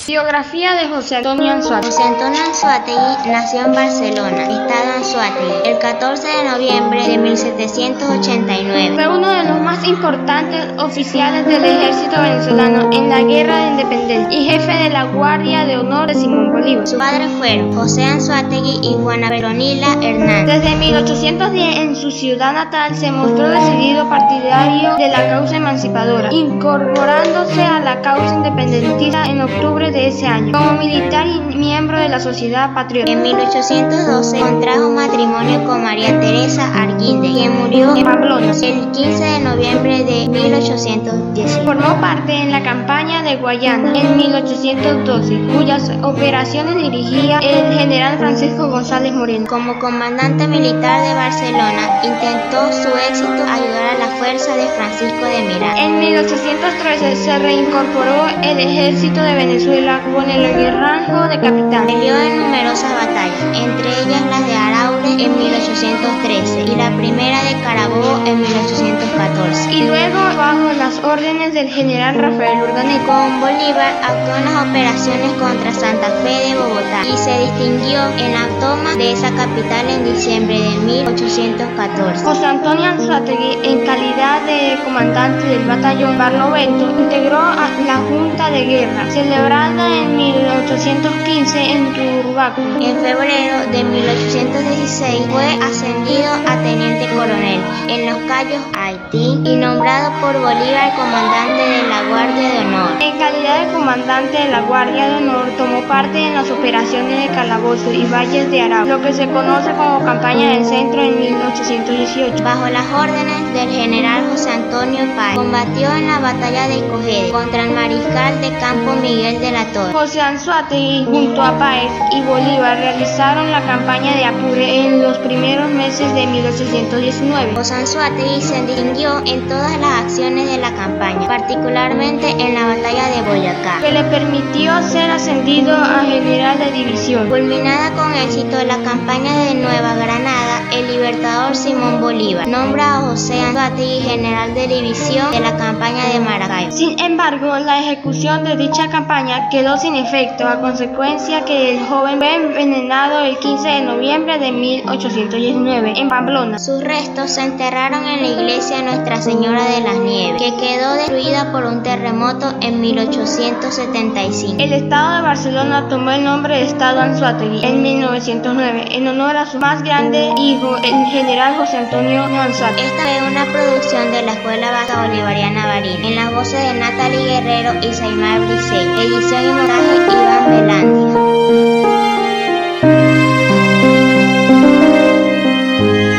Biografía de José Antonio Anzoátegui. José Antonio Anzoátegui nació en Barcelona, estado Anzoátegui, el 14 de noviembre de 1789. Fue uno de los más importantes oficiales del ejército venezolano en la Guerra de Independencia y jefe de la Guardia de Honor de Simón Bolívar. Sus padres fueron José Anzoátegui y Juana Petronila Hernández. Desde 1810, en su ciudad natal, se mostró decidido partidario de la causa emancipadora, incorporándose a la causa independentista en octubre de ese año, como militar y miembro de la Sociedad Patriótica. En 1812 contrajo matrimonio con María Teresa Arguinde, quien murió en Pamplona el 15 de noviembre de 1810. Formó parte en la campaña de Guayana en 1812, cuyas operaciones dirigía el general Francisco González Moreno. Como comandante militar de Barcelona, intentó su éxito ayudar a la fuerza de Francisco de Miranda. En 1813 se reincorporó el ejército de Venezuela con el rango de capitán. Peleó en numerosas batallas, entre ellas las de Araure en 1813 y la primera de Carabobo en 1814. Y luego, bajo las órdenes del general Rafael Urdaneta, con Bolívar actuó en las operaciones contra Santa Fe de Bogotá y se distinguió en la toma de esa capital en diciembre de 1814. José Antonio Anzoátegui, en calidad de comandante del batallón Barlovento, integró a la Junta de Guerra, celebrada en 1815 en Turbaco. En febrero de 1816 fue ascendido a teniente coronel en Los Cayos, Haití, y nombrado por Bolívar comandante de la Guardia de Honor. En calidad de comandante de la Guardia de Honor, tomó parte en las operaciones de Calabozo y Valles de Arauco, lo que se conoce como Campaña del Centro en 1818. Bajo las órdenes del general José Antonio Páez, combatió en la batalla de Cogede contra el mariscal de campo Miguel de la Torre. José Anzoátegui, junto a Páez y Bolívar, realizaron la campaña de Apure en los primeros meses de 1819. José Anzoátegui se distinguió en todas las acciones de la campaña, particularmente en la batalla de Boyacá, que le permitió ser ascendido a general de división. Culminada con éxito la campaña de Nueva Granada, el libertador Simón Bolívar nombra a José Anzoátegui general de división de la campaña de Maracaibo. Sin embargo, la ejecución de dicha campaña quedó sin efecto a consecuencia que el joven fue envenenado el 15 de noviembre de 1819 en Pamplona. Sus restos se enterraron en la iglesia Nuestra Señora de las Nieves, que quedó destruida por un terremoto en 1875. El estado de Barcelona tomó el nombre de Estado Anzoátegui en 1909 en honor a su más grande hijo, el general José Antonio Anzoátegui. Esta es una producción de la Escuela Básica Bolivariana Barín, en las voces de Natalie Guerrero y Saimar Briceño. Edición y montaje